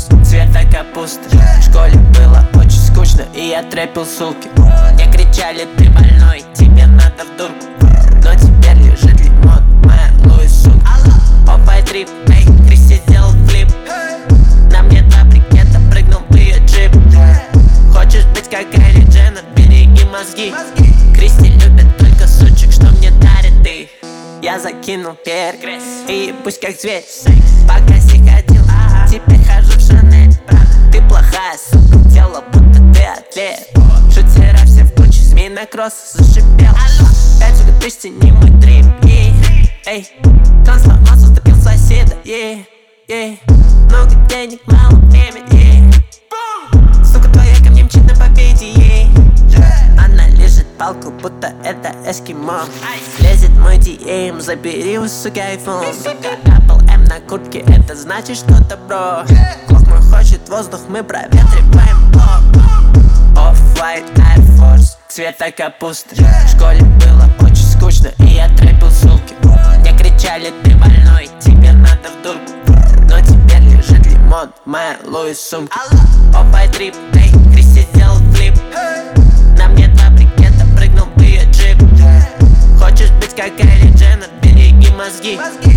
цвета капусты. В школе было очень скучно, и я трэпил сулки. Мне кричали: ты больной, тебе надо в дурку. Но теперь лежит лимон, моя Луис сумка. Опа, трип, эй, Кристи сделал флип. На мне 2 брикета, прыгнул в ее джип. Хочешь быть как Кайли Дженнер, береги мозги. Кристи любит только сучек, что мне дарит ты. Я закинул перк, и пусть как зверь. Пока ходил, теперь хожу в Шанель. Ты плохая, сука, тело будто ты атлет. Шутера все в куче, змей на кросс зашипел. 5, сука, тысяч, не мой трип, эй. Трансформацию стопил соседа, много денег, мало времени, сука твоя ко мне мчит на победе, Она лежит палку, будто это эскимо. Лезет мой DM, забери у суки айфон. Apple M на куртке, это значит что-то, бро. Клок мой хочет воздух, мы проветриваем блок. Off-white Air Force, цвета капусты. В школе было очень скучно, и я трэпил сулки. Мне кричали: ты больной, тебе надо в дурку. Но теперь лежит лимон, моя Луис сумка. Опа, трип, эй, Кристи сделал флип. На мне 2 брикета, прыгнул в ее джип. Хочешь быть как Кайли Дженнер, береги мозги.